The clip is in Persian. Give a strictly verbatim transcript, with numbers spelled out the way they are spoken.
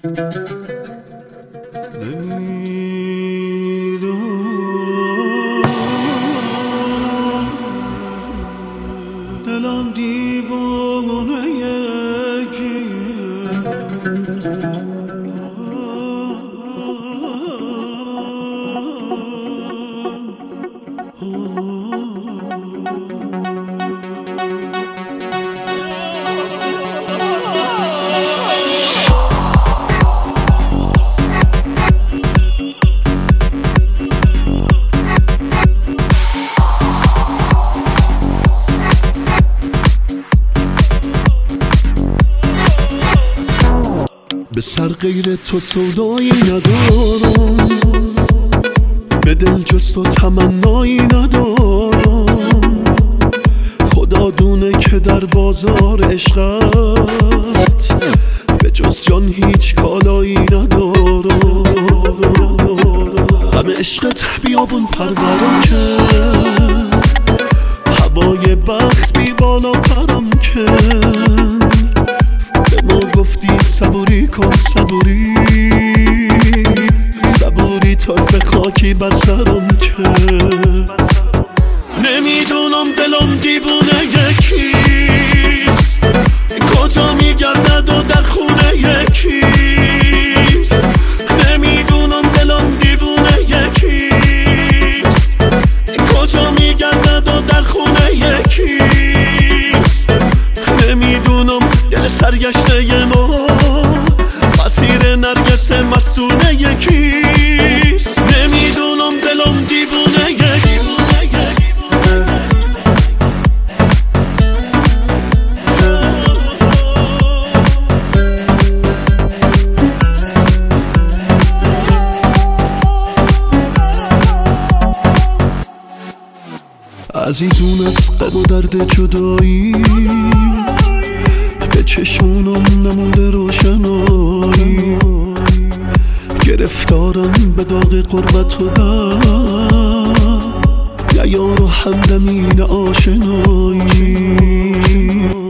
دلم دیوانه یکیه به سر غیر تو سودایی ندارم، به دل جست و تمنایی ندارم. خدا دونه که در بازار عشقت به جز جان هیچ کالایی ندارم. همه عشقت بیابون پرورم که هوای بخت بی بالا پرم که گفتی صبوری کن صبوری صبوری تا به خاکی بر سرم که نمیدونم دلم دیوونه یکیست، کجا میگردد و در خونه یکیست. نمیدونم دلم دیوونه یکیست، کجا میگردد و در خونه یکیست. نمیدونم دل سرگشته ما مسیر نرگس مستونه یکیست. نمیدونم دلم دیوونه یکیست. عزیزون از غم و درد جدایی به چشمونم نمونده روشنایی. گرفتارم به داغ قربت و در یا یار و همدمین آشنایی.